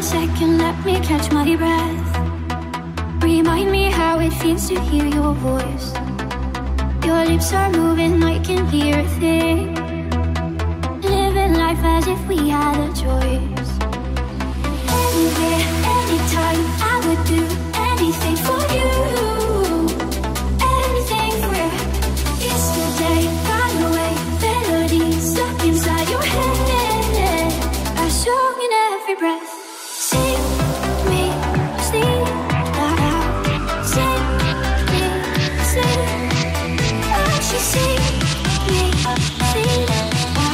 second, let me catch my breath. Remind me how it feels to hear your voice. Your lips are moving, I can hear a thing. Living life as if we had a choice. Anywhere, anytime, I would do anything for you. Anything for you. Yesterday, got away, melodies stuck inside your head. A song in every breath. Sing me, sleep now. Sing me, sleep. Oh, she sing me, sleep now.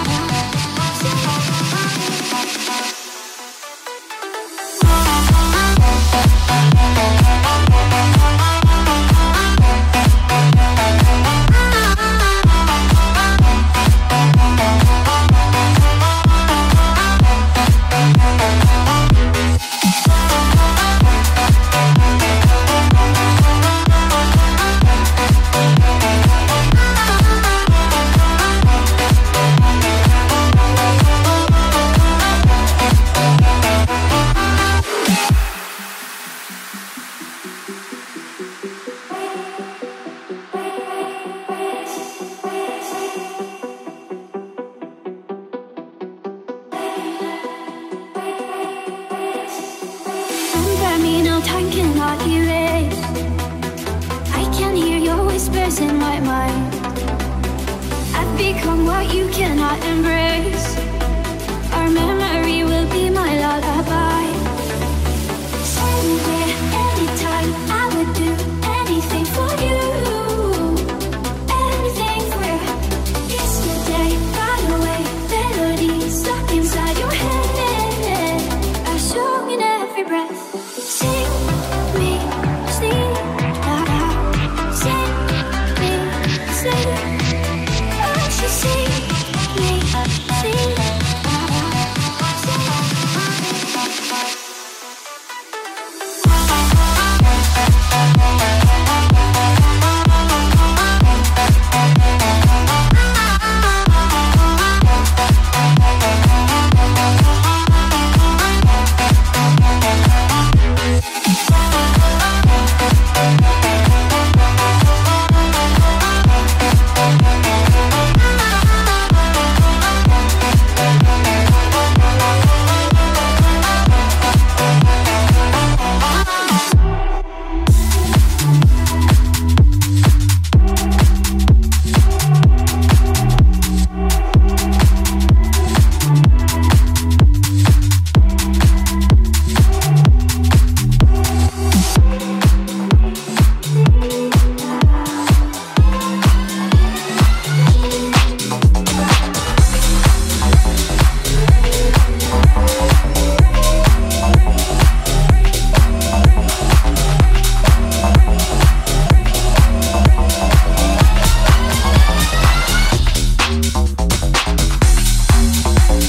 Time cannot erase. I can hear your whispers in my mind. I've become what you cannot embrace.